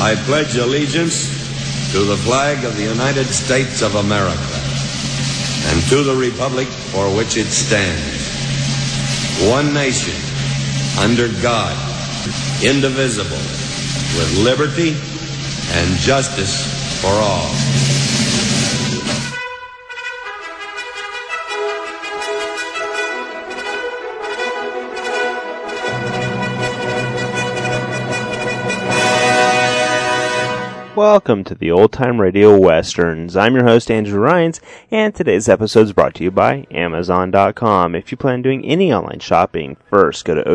I pledge allegiance to the flag of the United States of America and to the republic for which it stands, one nation, under God, indivisible, with liberty and justice for all. Welcome to the Old Time Radio Westerns. I'm your host, Andrew Rhynes, and today's episode is brought to you by Amazon.com. If you plan on doing any online shopping, first go to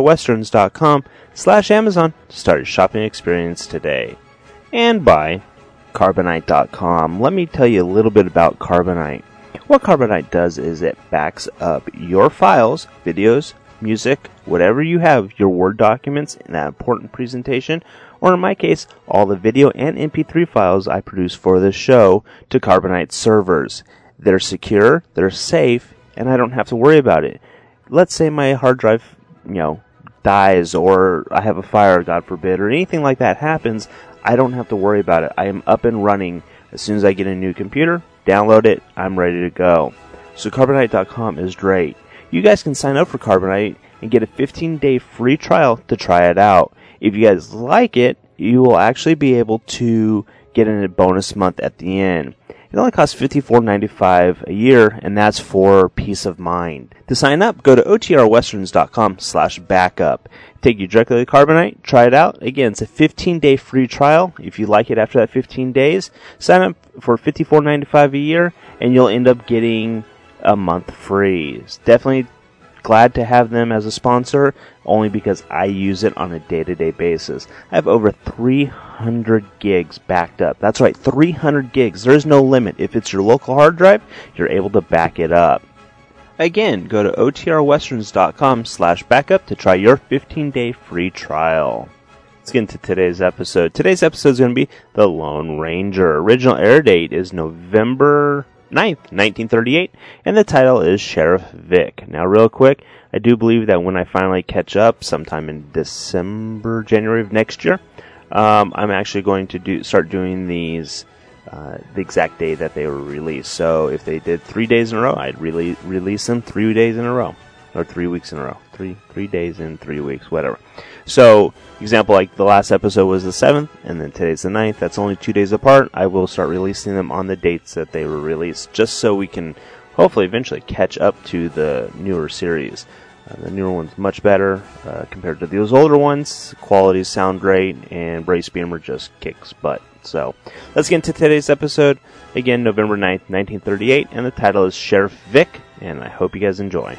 otrwesterns.com/Amazon to start your shopping experience today. And by Carbonite.com. Let me tell you a little bit about Carbonite. What Carbonite does is it backs up your files, videos, music, whatever you have, your Word documents in that important presentation, or in my case, all the video and MP3 files I produce for this show to Carbonite servers. They're secure, they're safe, and I don't have to worry about it. Let's say my hard drive, dies, or I have a fire, God forbid, or anything like that happens, I don't have to worry about it. I am up and running. As soon as I get a new computer, download it, I'm ready to go. So Carbonite.com is great. You guys can sign up for Carbonite and get a 15-day free trial to try it out. If you guys like it, you will actually be able to get in a bonus month at the end. It only costs $54.95 a year, and that's for peace of mind. To sign up, go to otrwesterns.com/backup. Take you directly to Carbonite, try it out. Again, it's a 15-day free trial. If you like it after that 15 days, sign up for $54.95 a year, and you'll end up getting a month free. It's definitely glad to have them as a sponsor, only because I use it on a day-to-day basis. I have over 300 gigs backed up. That's right, 300 gigs. There's no limit. If it's your local hard drive, you're able to back it up. Again, go to otrwesterns.com/backup to try your 15-day free trial. Let's get into today's episode. Today's episode is going to be The Lone Ranger. Original air date is November 9th, 1938, and the title is Sheriff Vic. Now, real quick, I do believe that when I finally catch up, sometime in December, January of next year, I'm actually going to start doing these the exact day that they were released. So if they did 3 days in a row, I'd release them 3 days in a row, or 3 weeks in a row, 3 days in 3 weeks, whatever. So, example, like the last episode was the 7th, and then today's the 9th. That's only 2 days apart. I will start releasing them on the dates that they were released, just so we can hopefully eventually catch up to the newer series. The newer one's much better compared to those older ones. Qualities sound great, and Brace Beamer just kicks butt. So, let's get into today's episode. Again, November 9th, 1938, and the title is Sheriff Vic, and I hope you guys enjoy.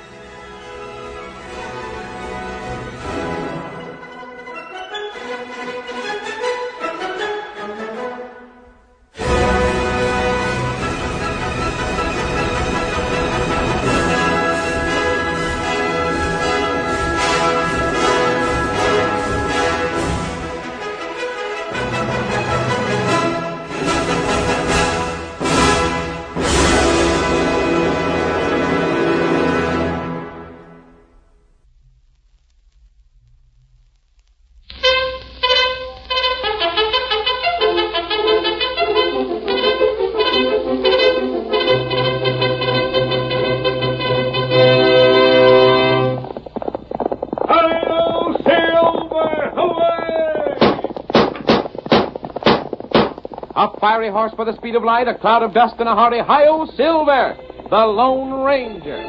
A fiery horse by the speed of light, a cloud of dust, and a hearty hi-yo, Silver, the Lone Ranger.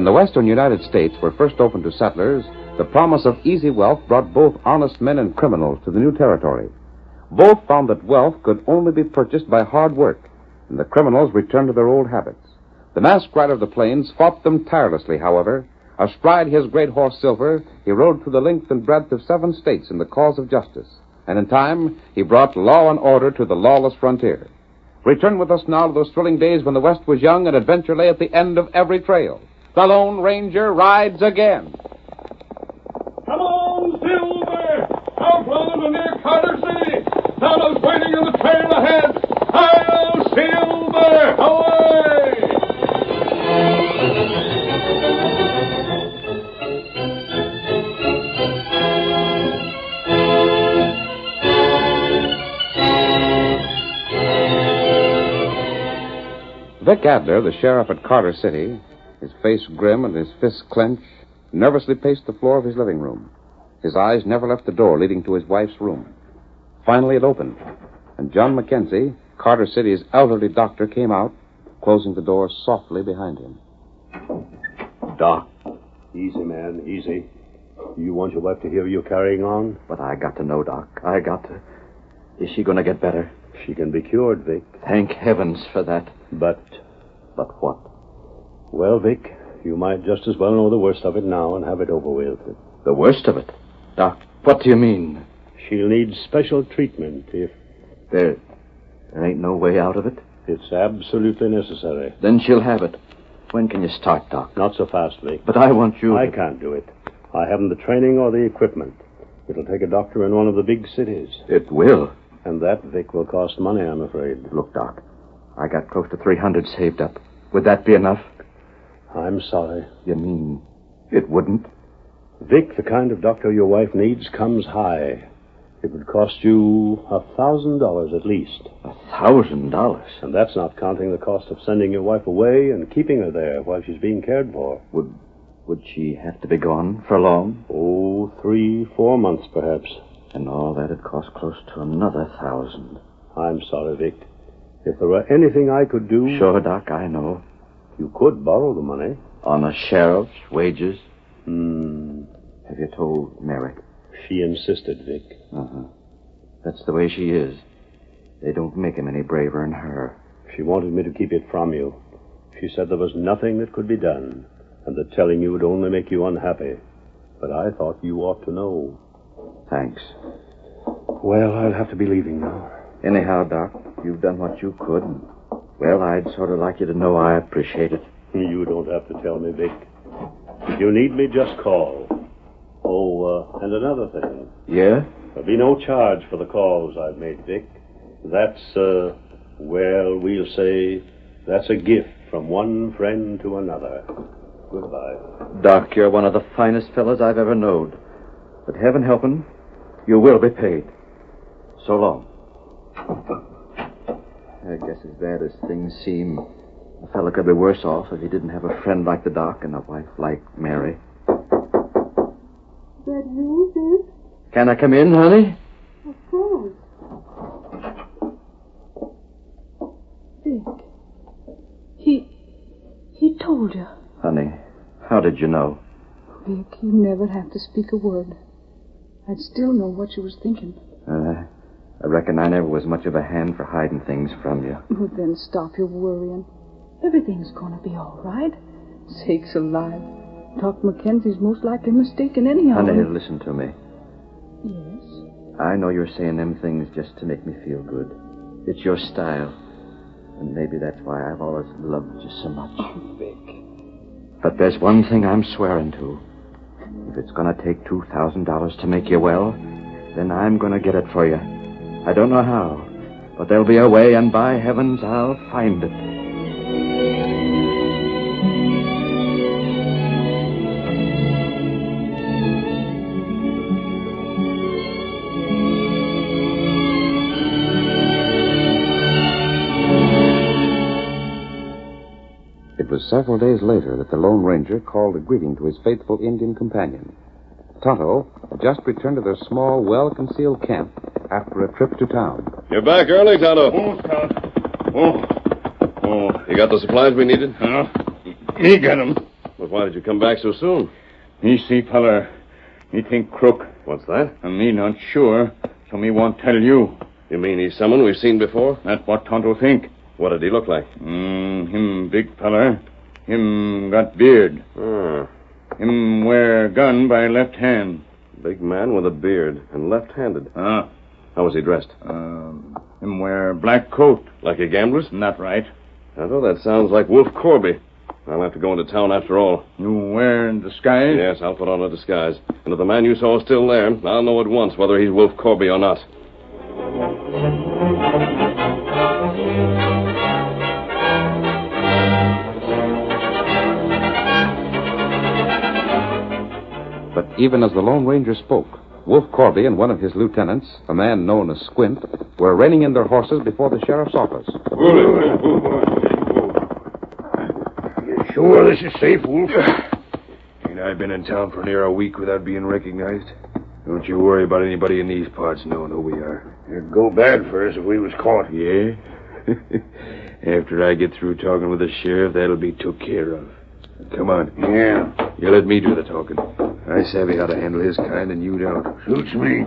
When the western United States were first opened to settlers, the promise of easy wealth brought both honest men and criminals to the new territory. Both found that wealth could only be purchased by hard work, and the criminals returned to their old habits. The masked rider of the plains fought them tirelessly, however. Astride his great horse Silver, he rode through the length and breadth of 7 states in the cause of justice. And in time, he brought law and order to the lawless frontier. Return with us now to those thrilling days when the West was young and adventure lay at the end of every trail. The Lone Ranger rides again. Come on, Silver! Outlaws are near Carter City! Tonto's waiting on the trail ahead! Hi-yo, Silver! Away! Vic Adler, the sheriff at Carter City, his face grim and his fists clenched, nervously paced the floor of his living room. His eyes never left the door leading to his wife's room. Finally, it opened, and John Mackenzie, Carter City's elderly doctor, came out, closing the door softly behind him. Doc. Easy, man, easy. You want your wife to hear you carrying on? But I got to know, Doc. I got to. Is she going to get better? She can be cured, Vic. Thank heavens for that. But what? Well, Vic, you might just as well know the worst of it now and have it over with. The worst of it? Doc, what do you mean? She'll need special treatment if... There ain't no way out of it? It's absolutely necessary. Then she'll have it. When can you start, Doc? Not so fast, Vic. But I want you... I can't do it. I haven't the training or the equipment. It'll take a doctor in one of the big cities. It will? And that, Vic, will cost money, I'm afraid. Look, Doc, I got close to $300 saved up. Would that be enough? I'm sorry. You mean it wouldn't? Vic, the kind of doctor your wife needs comes high. It would cost you $1,000 at least. $1,000? And that's not counting the cost of sending your wife away and keeping her there while she's being cared for. Would she have to be gone for long? Oh, 3-4 months, perhaps. And all that'd cost close to another $1,000. I'm sorry, Vic. If there were anything I could do... Sure, Doc, I know. You could borrow the money. On a sheriff's wages? Have you told Mary? She insisted, Vic. Uh-huh. That's the way she is. They don't make him any braver than her. She wanted me to keep it from you. She said there was nothing that could be done, and that telling you would only make you unhappy. But I thought you ought to know. Thanks. Well, I'll have to be leaving now. Anyhow, Doc, you've done what you could. Well, I'd sort of like you to know I appreciate it. You don't have to tell me, Vic. If you need me, just call. Oh, and another thing. Yeah? There'll be no charge for the calls I've made, Vic. That's, well, we'll say that's a gift from one friend to another. Goodbye. Doc, you're one of the finest fellows I've ever known. But heaven helping, you will be paid. So long. I guess as bad as things seem, a fella could be worse off if he didn't have a friend like the Doc and a wife like Mary. That you, Vic? Can I come in, honey? Of course. Vic, he told you. Honey, how did you know? Vic, you never have to speak a word. I'd still know what you was thinking. I reckon I never was much of a hand for hiding things from you. Well, then stop your worrying. Everything's going to be all right. Sakes alive. Doc Mackenzie's most likely mistaken anyhow. Honey, listen to me. Yes? I know you're saying them things just to make me feel good. It's your style. And maybe that's why I've always loved you so much. Oh, Vic. But there's one thing I'm swearing to. If it's going to take $2,000 to make you well, then I'm going to get it for you. I don't know how, but there'll be a way, and by heavens, I'll find it. It was several days later that the Lone Ranger called a greeting to his faithful Indian companion. Tonto had just returned to their small, well-concealed camp after a trip to town. You're back early, Tonto. Oh, Scout. You got the supplies we needed? He got 'em. But why did you come back so soon? Me see, feller. Me think crook. What's that? And me not sure, so me won't tell you. You mean he's someone we've seen before? That's what Tonto think. What did he look like? Him big feller. Him got beard. Him wear gun by left hand. Big man with a beard and left-handed. How was he dressed? Him wear black coat. Like a gambler's? Not right. Tonto, that sounds like Wolf Corby. I'll have to go into town after all. You wear disguise? Yes, I'll put on a disguise. And if the man you saw is still there, I'll know at once whether he's Wolf Corby or not. But even as the Lone Ranger spoke, Wolf Corby and one of his lieutenants, a man known as Squint, were reining in their horses before the sheriff's office. You sure this is safe, Wolf? Ain't I been in town for near a week without being recognized? Don't you worry about anybody in these parts knowing who we are. It'd go bad for us if we was caught. Yeah? After I get through talking with the sheriff, that'll be took care of. Come on. Yeah. You let me do the talking. I savvy how to handle his kind, and you don't. Suits me.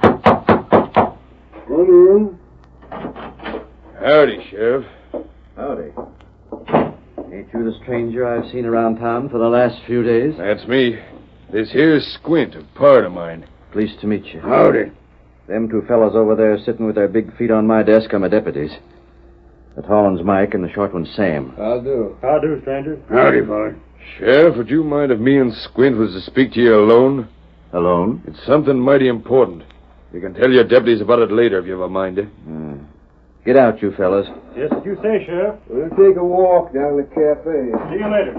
Come in. Howdy, Sheriff. Howdy. Ain't you the stranger I've seen around town for the last few days? That's me. This here's Squint, a pard of mine. Pleased to meet you. Howdy. Them two fellows over there sitting with their big feet on my desk are my deputies. The tall one's Mike and the short one's Sam. I'll do. How do, stranger? Howdy, fella. Sheriff, would you mind if me and Squint was to speak to you alone? Alone? It's something mighty important. You can tell your deputies about it later if you have a mind to. Get out, you fellas. Just as you say, Sheriff. We'll take a walk down the cafe. See you later.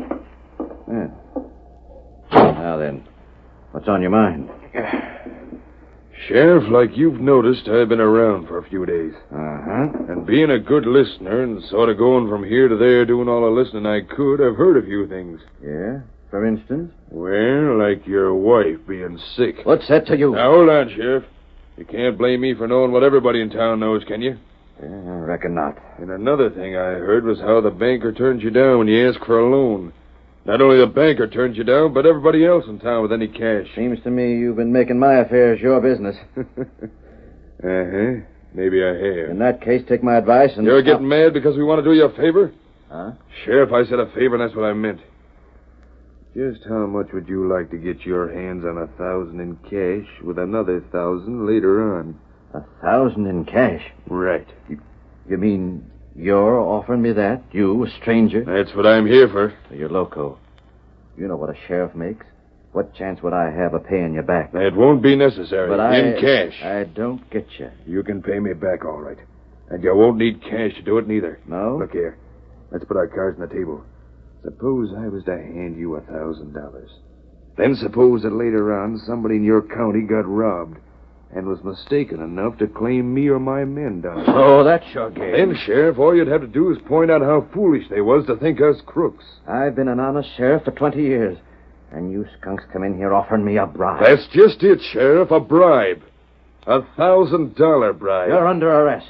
Now then, what's on your mind? Sheriff, like you've noticed, I've been around for a few days. And being a good listener and sort of going from here to there doing all the listening I could, I've heard a few things. Yeah? For instance? Well, like your wife being sick. What's that to you? Now, hold on, Sheriff. You can't blame me for knowing what everybody in town knows, can you? I reckon not. And another thing I heard was how the banker turned you down when you asked for a loan. Not only the banker turned you down, but everybody else in town with any cash. Seems to me you've been making my affairs your business. Maybe I have. In that case, take my advice and... You're getting mad because we want to do you a favor? Huh? Sheriff, I said a favor, and that's what I meant. Just how much would you like to get your hands on 1,000 in cash with another 1,000 later on? 1,000 in cash? Right. You mean you're offering me that? You, a stranger? That's what I'm here for. You're loco. You know what a sheriff makes. What chance would I have of paying you back? It won't be necessary. But in cash. I don't get you. You can pay me back, all right. And you won't need cash to do it, neither. No? Look here. Let's put our cards on the table. Suppose I was to hand you $1,000. Then suppose that later on somebody in your county got robbed and was mistaken enough to claim me or my men down. Oh, that's your game. Then, Sheriff, all you'd have to do is point out how foolish they was to think us crooks. I've been an honest sheriff for 20 years, and you skunks come in here offering me a bribe. That's just it, Sheriff, a bribe. $1,000 bribe. You're under arrest.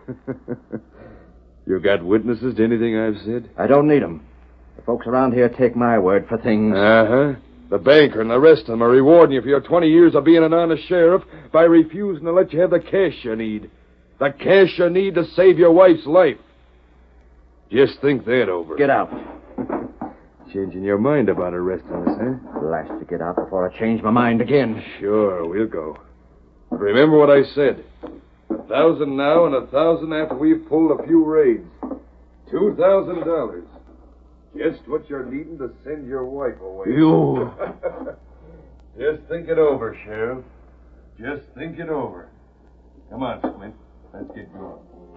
You got witnesses to anything I've said? I don't need them. The folks around here take my word for things. The banker and the rest of them are rewarding you for your 20 years of being an honest sheriff by refusing to let you have the cash you need. The cash you need to save your wife's life. Just think that over. Get out. Changing your mind about arresting us, huh? Blast to get out before I change my mind again. Sure, we'll go. But remember what I said. 1,000 now and 1,000 after we've pulled a few raids. $2,000. Just what you're needing to send your wife away. You. Just think it over, Sheriff. Just think it over. Come on, Squint. Let's get going.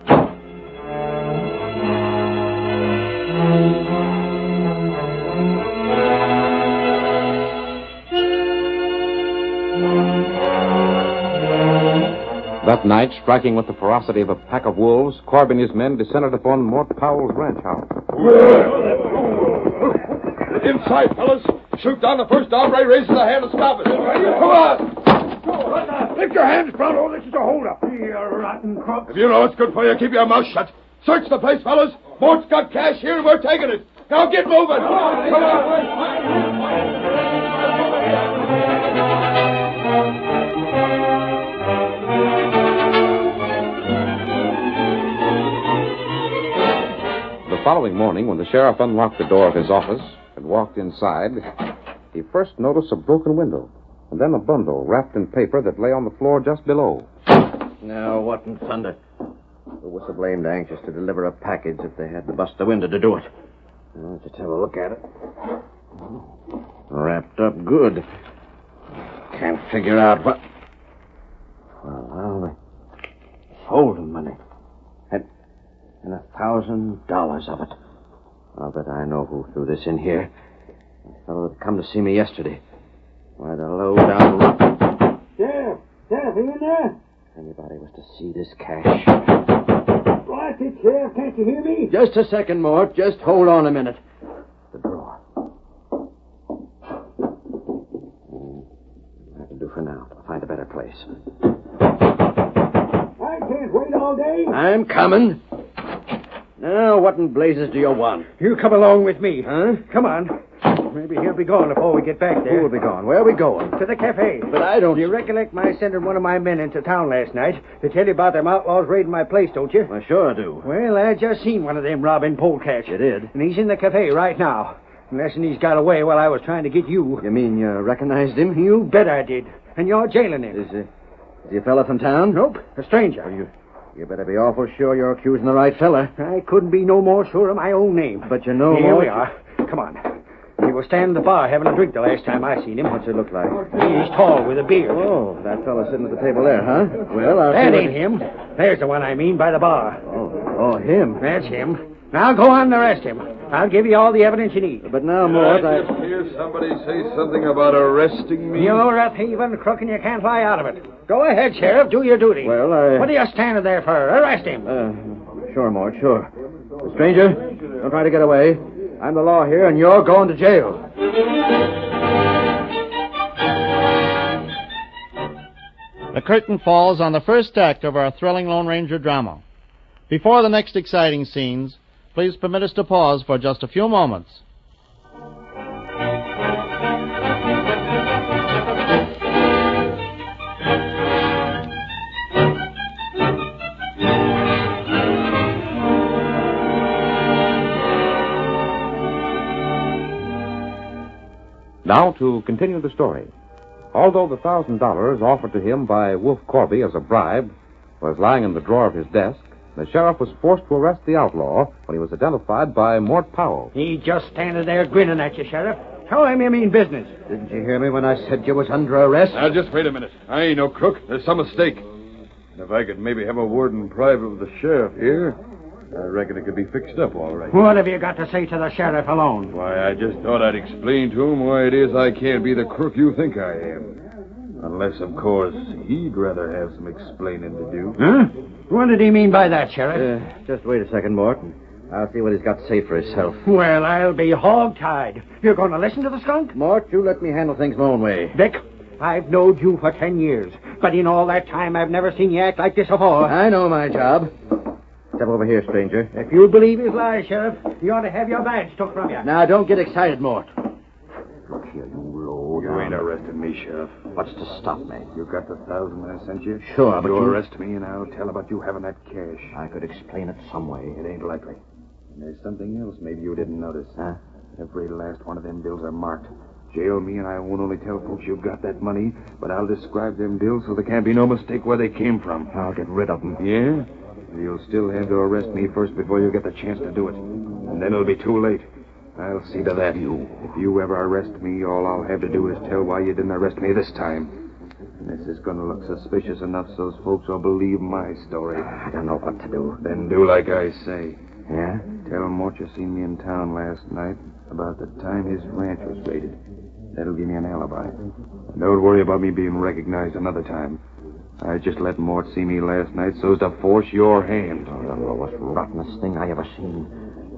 That night, striking with the ferocity of a pack of wolves, Corby and his men descended upon Mort Powell's ranch house. Inside, fellas. Shoot down the first hombre, raises a hand to stop us. Come on. Lift your hands, Pronto. This is a hold-up. You rotten crook. If you know what's good for you, keep your mouth shut. Search the place, fellas. Mort's got cash here, and we're taking it. Now get moving. Come on. following morning, when the sheriff unlocked the door of his office and walked inside, he first noticed a broken window, and then a bundle wrapped in paper that lay on the floor just below. Now, what in thunder? Who was so blamed anxious to deliver a package if they had to bust the window to do it? I'll just have a look at it. Wrapped up good. Can't figure out what... Well, the folding money. And $1,000 of it. I'll bet I know who threw this in here. The fellow that come to see me yesterday. Why, the low-down... Sheriff, are you in there? If anybody was to see this cash... Blast it, Sheriff, can't you hear me? Just a second, Mort. Just hold on a minute. The drawer. I can do for now. I'll find a better place. I can't wait all day. I'm coming. Now, what in blazes do you want? You come along with me. Huh? Come on. Maybe he'll be gone before we get back there. Who will be gone? Where are we going? To the cafe. But I don't... You recollect my sending one of my men into town last night to tell you about them outlaws raiding my place, don't you? Well, sure I do. Well, I just seen one of them robbing polecats. You did? And he's in the cafe right now. Unless he's got away while I was trying to get you. You mean you recognized him? You bet I did. And you're jailing him. Is he a fella from town? Nope, a stranger. Well, you better be awful sure you're accusing the right fella. I couldn't be no more sure of my own name. But you know... Here we are. Come on. He was standing at the bar having a drink the last time I seen him. What's it look like? He's tall with a beard. Oh, that fella sitting at the table there, huh? Well, I'll That see ain't him. There's the one I mean by the bar. Oh, him. That's him. Now go on and arrest him. I'll give you all the evidence you need. But now, Mort, I just hear somebody say something about arresting me. You're a thieving crook and you can't lie out of it. Go ahead, Sheriff. Do your duty. Well, What are you standing there for? Arrest him. Sure, Mort, sure. Stranger, don't try to get away. I'm the law here, and you're going to jail. The curtain falls on the first act of our thrilling Lone Ranger drama. Before the next exciting scenes, please permit us to pause for just a few moments. Now to continue the story. Although the $1,000 offered to him by Wolf Corby as a bribe was lying in the drawer of his desk, the sheriff was forced to arrest the outlaw when he was identified by Mort Powell. He just standing there grinning at you, Sheriff. Tell him you mean business. Didn't you hear me when I said you was under arrest? Now, just wait a minute. I ain't no crook. There's some mistake. And if I could maybe have a word in private with the sheriff here, I reckon it could be fixed up all right. What have you got to say to the sheriff alone? Why, I just thought I'd explain to him why it is I can't be the crook you think I am. Unless, of course, he'd rather have some explaining to do. Huh? What did he mean by that, Sheriff? Just wait a second, Morton. I'll see what he's got to say for himself. Well, I'll be hog-tied. You're going to listen to the skunk? Mort, you let me handle things my own way. Vic, I've knowed you for 10 years. But in all that time, I've never seen you act like this before. I know my job. Step over here, stranger. If you believe his lies, Sheriff, you ought to have your badge took from you. Now, don't get excited, Mort. Look here, you low You ain't arresting me, Sheriff. What's to stop me? You got the $1,000 I sent you? Sure, but you you... arrest me and I'll tell about you having that cash. I could explain it some way. It ain't likely. And there's something else maybe you didn't notice. Huh? Every last one of them bills are marked. Jail me and I won't only tell folks you've got that money, but I'll describe them bills so there can't be no mistake where they came from. I'll get rid of them. Yeah? You'll still have to arrest me first before you get the chance to do it. And then it'll be too late. I'll see to that. If you ever arrest me, all I'll have to do is tell why you didn't arrest me this time. And this is going to look suspicious enough so those folks will believe my story. I don't know what to do. Then do like I say. Yeah? Tell Mort you seen me in town last night about the time his ranch was raided. That'll give me an alibi. And don't worry about me being recognized another time. I just let Mort see me last night so's to force your hand. Oh, the lowest, rottenest thing I ever seen.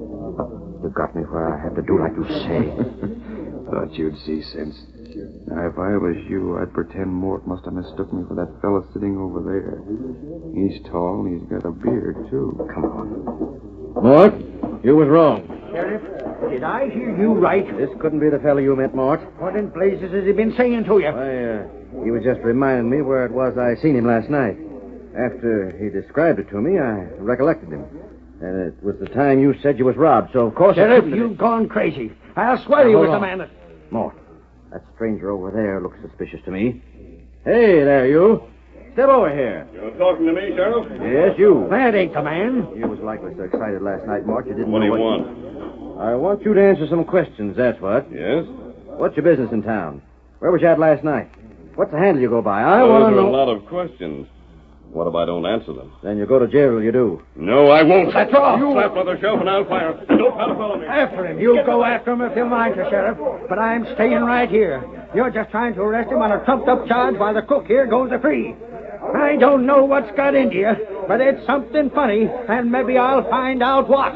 You got me where I had to do like you say. Thought you'd see sense. Now, if I was you, I'd pretend Mort must have mistook me for that fella sitting over there. He's tall and he's got a beard, too. Come on. Mort, you was wrong. Sheriff, did I hear you right? This couldn't be the fella you met, Mort. What in blazes has he been saying to you? He was just reminding me where it was I seen him last night. After he described it to me, I recollected him. And it was the time you said you was robbed, so of course... Sheriff, you've gone crazy. I'll swear you was the man that... Mort, that stranger over there looks suspicious to me. Hey, there, you. Step over here. You're talking to me, Sheriff? Yes, you. That ain't the man. You was likely so excited last night, Mort, you didn't What do know you want? I want you to answer some questions, that's what. Yes? What's your business in town? Where was you at last night? What's the handle you go by? I Those want to are know... a lot of questions. What if I don't answer them? Then you go to jail, you do. No, I won't. That's all. You slap Brother Shelf and I'll fire. And don't try to follow me. After him. You'll go after him if you mind to, Sheriff. But I'm staying right here. You're just trying to arrest him on a trumped-up charge while the cook here goes free. I don't know what's got into you, but it's something funny, and maybe I'll find out what.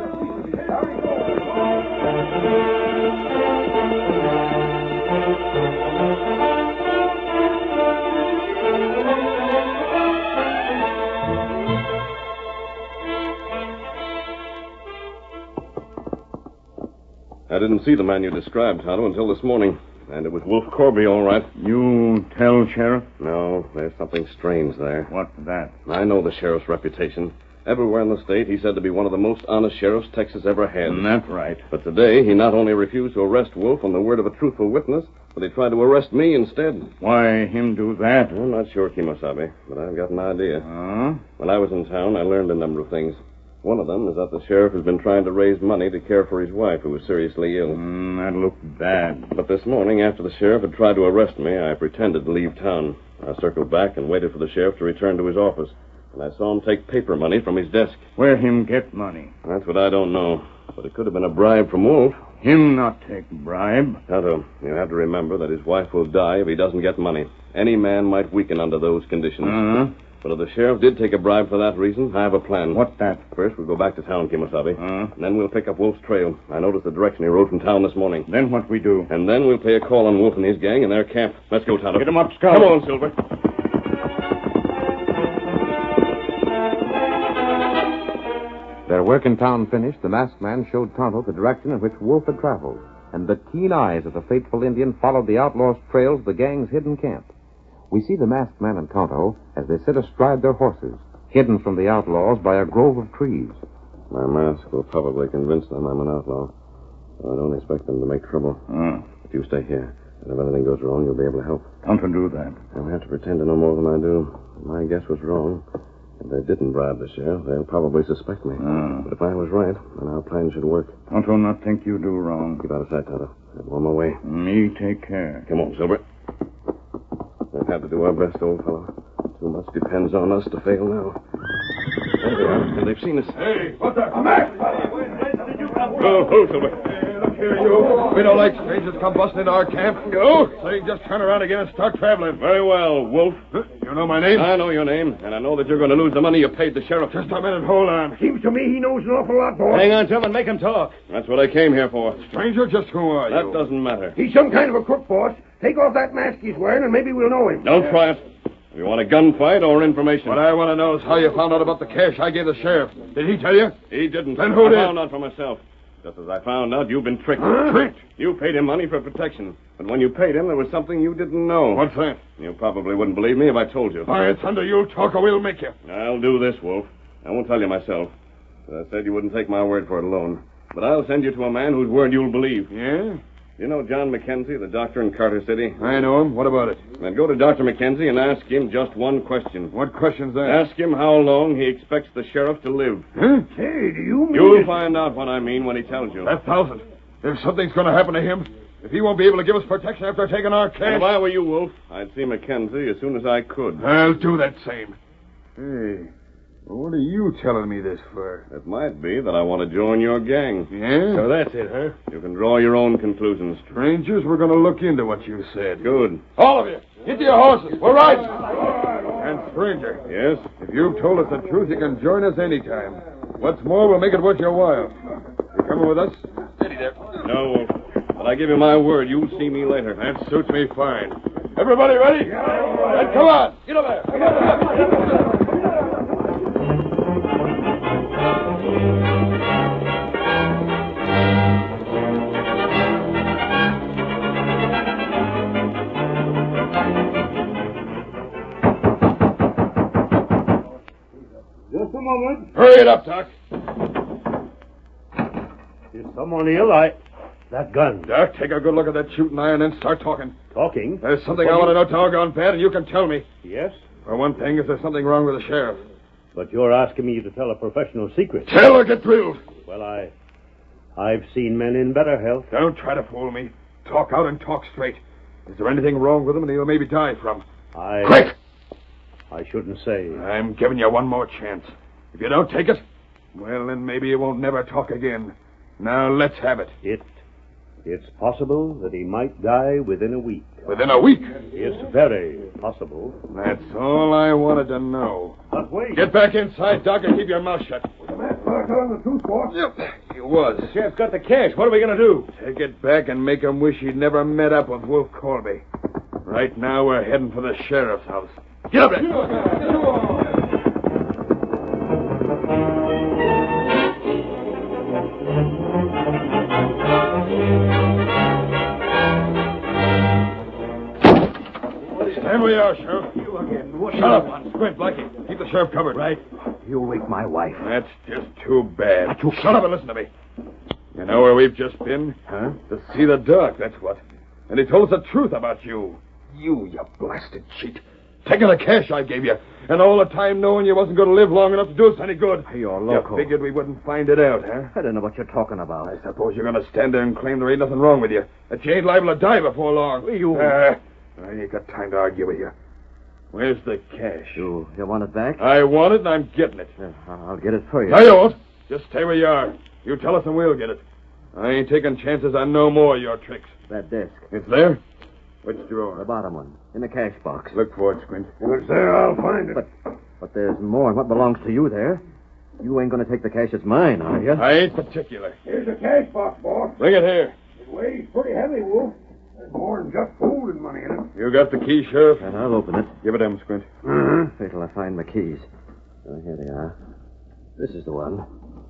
I didn't see the man you described, Tonto, until this morning. And it was Wolf Corby, all right. You tell, Sheriff? No, there's something strange there. What's that? I know the sheriff's reputation. Everywhere in the state, he's said to be one of the most honest sheriffs Texas ever had. That's right. But today, he not only refused to arrest Wolf on the word of a truthful witness, but he tried to arrest me instead. Why him do that? I'm not sure, Kimosabe, but I've got an idea. Huh? When I was in town, I learned a number of things. One of them is that the sheriff has been trying to raise money to care for his wife, who was seriously ill. That looked bad. But this morning, after the sheriff had tried to arrest me, I pretended to leave town. I circled back and waited for the sheriff to return to his office. And I saw him take paper money from his desk. Where him get money? That's what I don't know. But it could have been a bribe from Wolf. Him not take bribe. Tonto, you have to remember that his wife will die if he doesn't get money. Any man might weaken under those conditions. Uh-huh. But if the sheriff did take a bribe for that reason, I have a plan. What's that? First, we'll go back to town, Kimosabe. And then we'll pick up Wolf's trail. I noticed the direction he rode from town this morning. Then what we do? And then we'll pay a call on Wolf and his gang in their camp. Let's go, Tonto. Get 'em up, Scout. Come on, Silver. Their work in town finished, the masked man showed Tonto the direction in which Wolf had traveled, and the keen eyes of the faithful Indian followed the outlaw's trail to the gang's hidden camp. We see the masked man and Tonto as they sit astride their horses, hidden from the outlaws by a grove of trees. My mask will probably convince them I'm an outlaw. I don't expect them to make trouble. But you stay here, and if anything goes wrong, you'll be able to help. Tonto do that. I'll have to pretend to know more than I do. My guess was wrong. If they didn't bribe the sheriff, they'll probably suspect me. But if I was right, then our plan should work. Tonto not think you do wrong. Keep out of sight, Tonto. I'm on my way. Me take care. Come on, Silver. We'll have to do our best, old fellow. Too much depends on us to fail now. There they are. They've seen us. Hey, what's that? Come back! Go, Silver. Look here, you. We don't like strangers come busting into our camp. Go? So you just turn around again and start traveling. Very well, Wolf. You know my name? I know your name, and I know that you're going to lose the money you paid the sheriff. Just a minute, hold on. Seems to me he knows an awful lot, boy. Hang on to him and make him talk. That's what I came here for. Stranger, just who are you? That doesn't matter. He's some kind of a crook, boss. Take off that mask he's wearing, and maybe we'll know him. Don't try it. You want a gunfight or information? What I want to know is how you found out about the cash I gave the sheriff. Did he tell you? He didn't. Then who I did? found out for myself. Just as I found out, you've been tricked. Huh? Tricked? You paid him money for protection. But when you paid him, there was something you didn't know. What's that? You probably wouldn't believe me if I told you. By thunder, you'll talk or we'll make you. I'll do this, Wolf. I won't tell you myself. I said you wouldn't take my word for it alone. But I'll send you to a man whose word you'll believe. Yeah? You know John McKenzie, the doctor in Carter City? I know him. What about it? Then go to Dr. McKenzie and ask him just one question. What question's that? Ask him how long he expects the sheriff to live. Huh? Hey, do you mean... You'll find out what I mean when he tells you. That $1,000. If something's going to happen to him, if he won't be able to give us protection after taking our And cash... if I were you, Wolf, I'd see McKenzie as soon as I could. I'll do that same. Hey, what are you telling me this for? It might be that I want to join your gang. Yeah? So that's it, huh? You can draw your own conclusions. Strangers, we're going to look into what you said. Good. All of you, get to your horses. We're right. And stranger. Yes? If you've told us the truth, you can join us anytime. What's more, we'll make it worth your while. You coming with us? Steady there. No, Wolf. But I give you my word, you'll see me later. That suits me fine. Everybody ready? Then come on. Get over there. Just a moment. Hurry it up, Doc. Someone ill, That gun. Doc, take a good look at that shooting iron and start talking. Talking? There's something I want to know doggone bad, and you can tell me. Yes? For one thing, is there something wrong with the sheriff? But you're asking me to tell a professional secret. Tell or get drilled. Well, I've seen men in better health. Don't try to fool me. Talk out and talk straight. Is there anything wrong with him that he'll maybe die from? Quick! I shouldn't say. I'm giving you one more chance. If you don't take it, well, then maybe you won't never talk again. Now, let's have it. It's possible that he might die within a week. Within a week? It's very possible. That's all I wanted to know. But wait. Get back inside, Doc, and keep your mouth shut. Telling the truth, boss. Yep, he was. The sheriff's got the cash. What are we going to do? Take it back and make him wish he'd never met up with Wolf Colby. Right now, we're heading for the sheriff's house. Get up there! Stand where you are, Sheriff. You again. Shut up and squint, Blackie. Keep the sheriff covered. Right. You wake my wife. That's just too bad. Shut up and listen to me. You know where we've just been? Huh? To see the doc, that's what. And he told us the truth about you. You blasted cheat. Taking the cash I gave you. And all the time knowing you wasn't going to live long enough to do us any good. You're loco. You figured we wouldn't find it out, huh? I don't know what you're talking about. I suppose you're going to stand there and claim there ain't nothing wrong with you. That you ain't liable to die before long. I ain't got time to argue with you. Where's the cash? You want it back? I want it, and I'm getting it. I'll get it for you. No, you won't. Just stay where you are. You tell us, and we'll get it. I ain't taking chances on no more of your tricks. That desk. It's there? Which drawer? The bottom one. In the cash box. Look for it, Squint. If it's there, I'll find it. But there's more than what belongs to you there. You ain't going to take the cash that's mine, are you? I ain't particular. Here's the cash box, boss. Bring it here. It weighs pretty heavy, Wolf. There's more than just folded money in it. You got the key, Sheriff? And I'll open it. Give it to him, Squint. Wait till I find my keys. Oh, here they are. This is the one.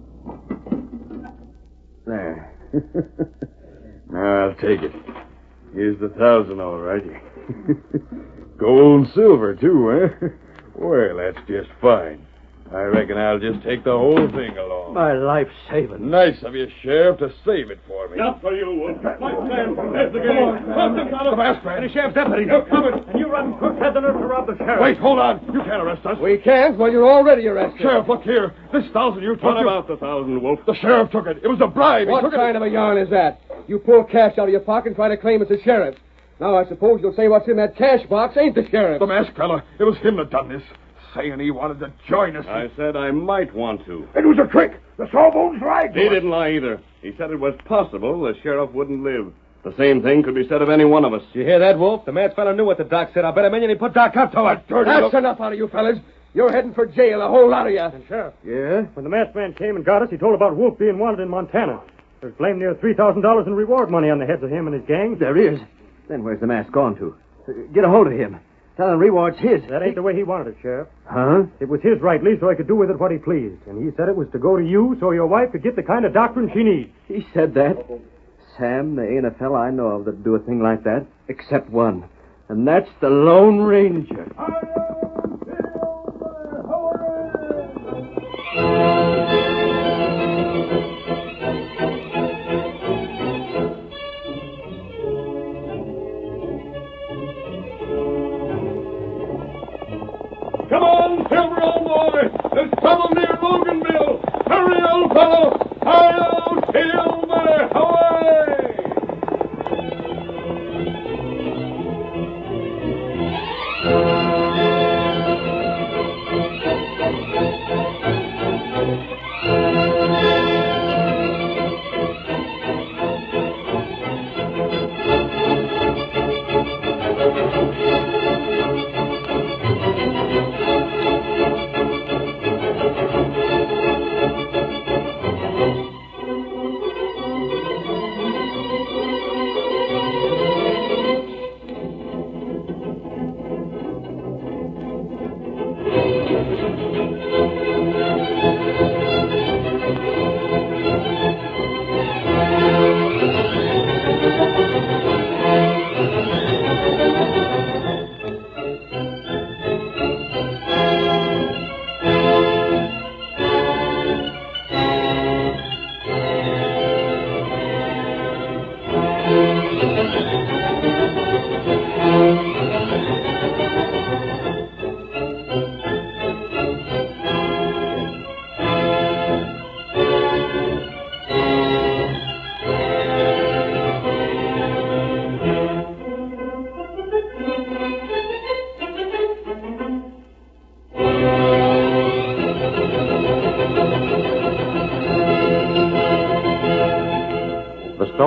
There. Now, I'll take it. Here's the 1,000, all right. Gold and silver, too, eh? Well, that's just fine. I reckon I'll just take the whole thing along. My life's saving. Nice of you, Sheriff, to save it for me. Not for you, Wolf. My man, there's the game. The masked man. And the sheriff's deputy. You're coming. And you run quick, had the nerve to rob the sheriff. Wait, hold on. You can't arrest us. We can't. Well, you're already arrested. Sheriff, look here. This 1,000 you took. What about the 1,000, Wolf? The sheriff took it. It was a bribe. What kind of a yarn is that? You pull cash out of your pocket and try to claim it's the sheriff. Now, I suppose you'll say what's in that cash box ain't the sheriff. The masked fella. It was him that done this. Saying he wanted to join us. I said I might want to. It was a trick. The sawbones lied to He us. didn't lie either. He said it was possible the sheriff wouldn't live. The same thing could be said of any one of us. You hear that, Wolf? The masked fella knew what the doc said. I bet a million he put Doc up to it. That's enough out of you fellas. You're heading for jail, the whole lot of you. And Sheriff. Yeah? When the masked man came and got us, he told about Wolf being wanted in Montana. There's blame near $3,000 in reward money on the heads of him and his gang. There is. Then where's the mask gone to? Get a hold of him. Tell him reward's his. That ain't the way he wanted it, Sheriff. Huh? It was his right leave so he could do with it what he pleased. And he said it was to go to you so your wife could get the kind of doctrine she needs. He said that? Sam, there ain't a fella I know of that'd do a thing like that, except one. And that's the Lone Ranger. Come on, Silver, old boy. There's trouble near Loganville. Hurry, old fellow. Hi-yo, Silver. Away!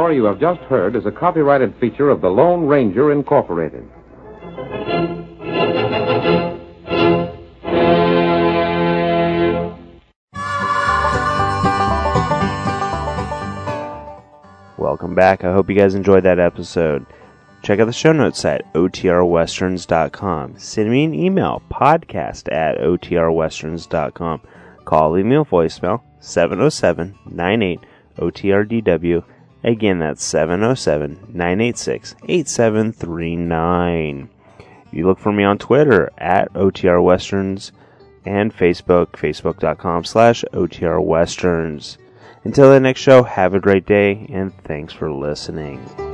story you have just heard is a copyrighted feature of the Lone Ranger Incorporated. Welcome back. I hope you guys enjoyed that episode. Check out the show notes at otrwesterns.com. Send me an email, podcast@otrwesterns.com. Call, leave me a voicemail, 707-98-OTRDW. Again, that's 707-986-8739. You look for me on Twitter at OTRWesterns and Facebook, facebook.com/OTRWesterns. Until the next show, have a great day, and thanks for listening.